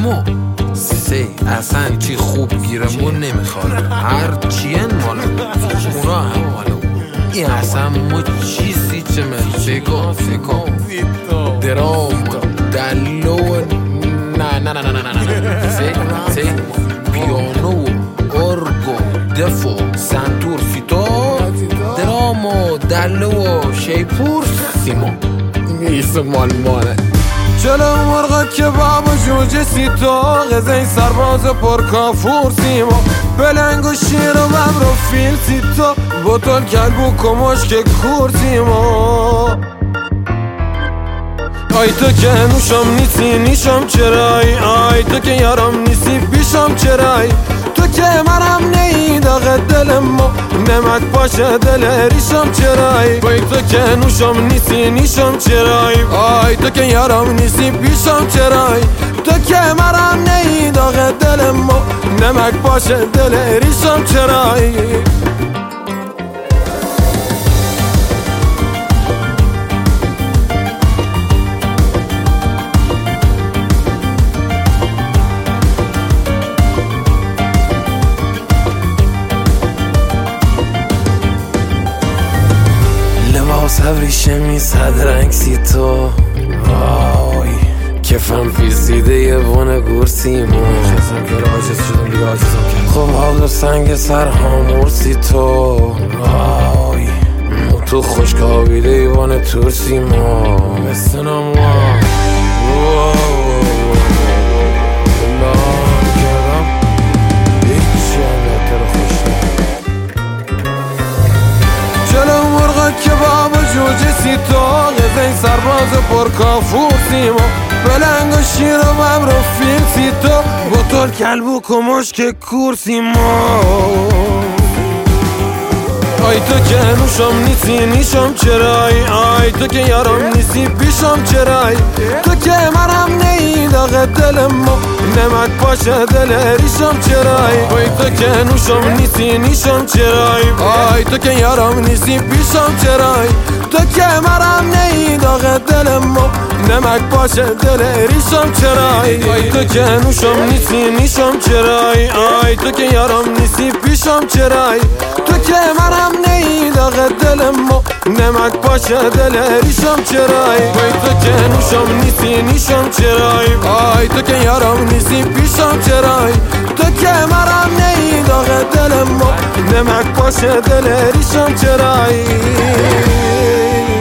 اما سه اصلا چی خوب گیرمون نمیخواد، هر چین مالا اونا هم مالا این اصلا مو چیزی چه من سکو درام دلو نه سه پیانو ارگو دفو سنتور فیتو درامو دلو شیپور سیمو میسه مالمانه جلو مرغ کباب و جوجه سیتو غذای سرباز پرکافور سیما بلنگ و شیر و ببر و فیل سیتو بطل کلب و کمشک کور سیما آی تو که نوشم نیستی نیشم چرای آی تو که یارم نیستی پیشم چرای تو که مرم نی داغ دلم و نمک باشه دل ریشم چرای آی تو که نوشم نیستی نیشم چرای آی تو که یارم نیستی پیشم چرای تو که مرم نی داغ دلم و نمک باشه دل ریشم چرای صبریشه می صد رنگ سی تو آی کفم پیسیده یه بونه گور سیمون خب حال سنگ سر هامور سی تو آی تو خوشکابیده ایوان تور سیما بستنم کباب و جوجه سیتو غذای سرباز پرکافور سیما بلنگ و شیر و ببر و فیل سیتو بطل کلب و کمشک کور سیما آی تو که نوشم نیستی نیشم چرای آی تو که یارم نیستی پیشم چرای تو که مرم نی داغ دلم و نمک باشه دل ریشم چرای آی تو که نوشم نیستی نیشم چرای آی تو که یارم نیستی پیشم چرای تو که مرم نی داغ دلم و نمک باشه دل ریشم چرای آی تو که نوشم نیستی نیشم چرای آی تو که یارم نیستی پیشم چرای تو که مرم نی داغ دلم و نمک باشه دل ریشم چرای آی تو که نوشم نیستی نیشم چرای آی تو که یارم نیستی پیشم چرای تو که مرم نی داغ دلم و نمک باشه دل ریشم چرای